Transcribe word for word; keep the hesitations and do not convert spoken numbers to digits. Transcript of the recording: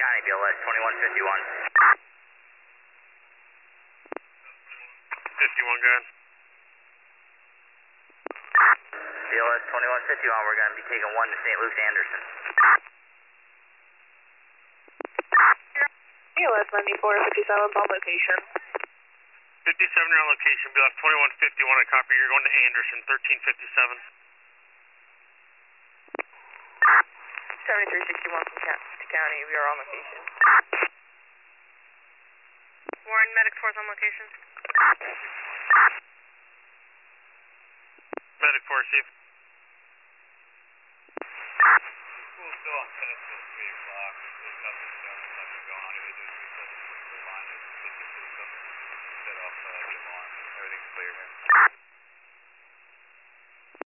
County, B L S twenty-one fifty-one. fifty-one, go ahead. B L S twenty-one fifty-one, we're going to be taking one to Saint Luke's Anderson. B L S ninety-four fifty-seven, on location. fifty-seven, you're on location. B L S twenty-one fifty-one, I copy. You're going to Anderson, thirteen fifty-seven. seventy-three sixty-one from County, we are on location. Warren, Medic four is on location. Medic four, Steve. School's still on ten until three o'clock. There's nothing done.